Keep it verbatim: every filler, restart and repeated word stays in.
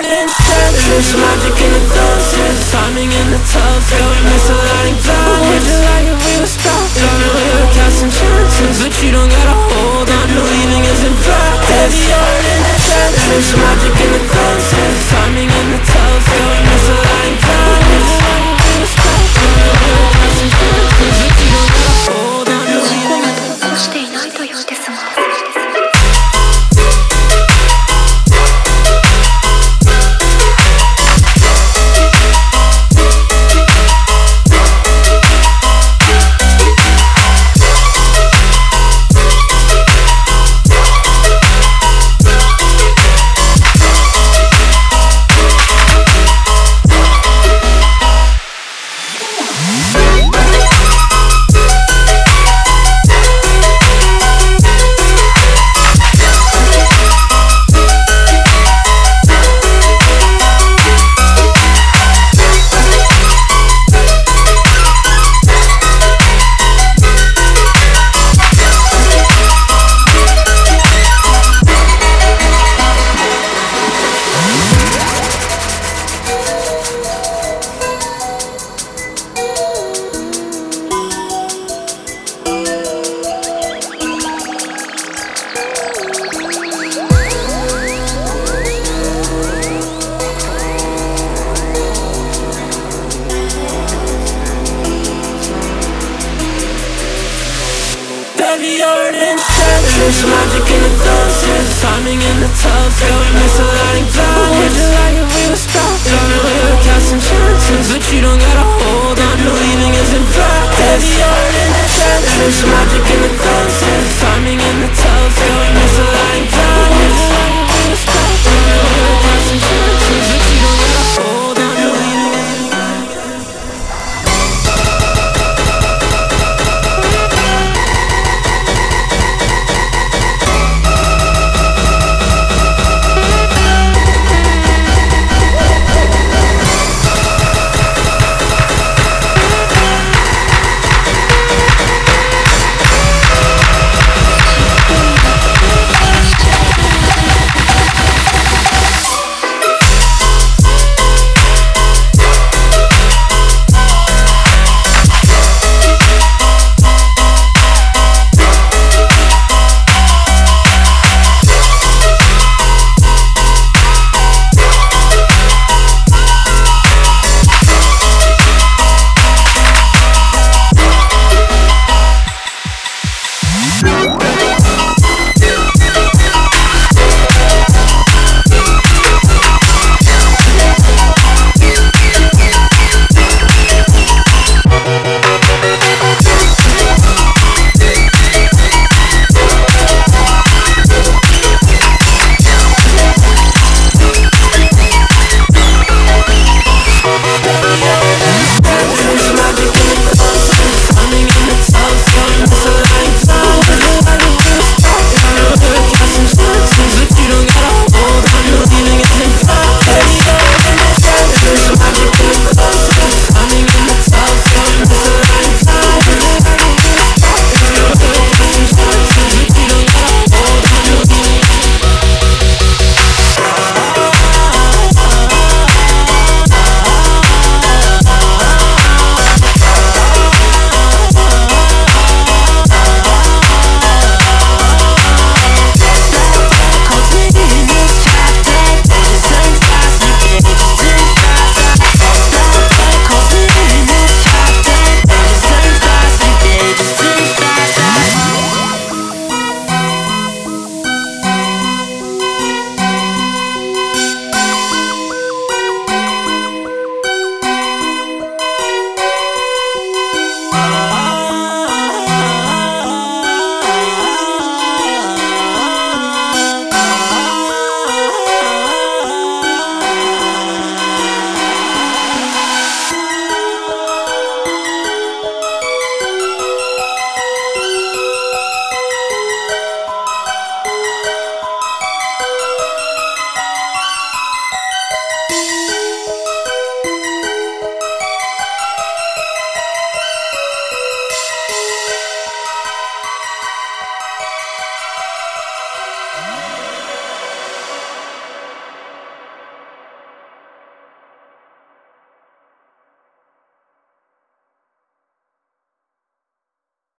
intentions, magic in the doses, timing in the telescope, misaligned planets. Would you like if we were stuck on it? We were casting chances, but you don't gotta hold on. Believing isn't practice. Heavy heart intentions, magic in the doses, timing in the telescope, misaligned planets. We were stuck on it. We were casting chances, but you don't gotta hold on. Believing isn't practice. していないというですもん。Heavy heart intentions, magic in the doses, timing in the telescope, misaligned planets. Would you like if we were stuck on it? We were casting chances, but you don't gotta hold on. Believing isn't practice. Heavy heart intentions, magic in the doses.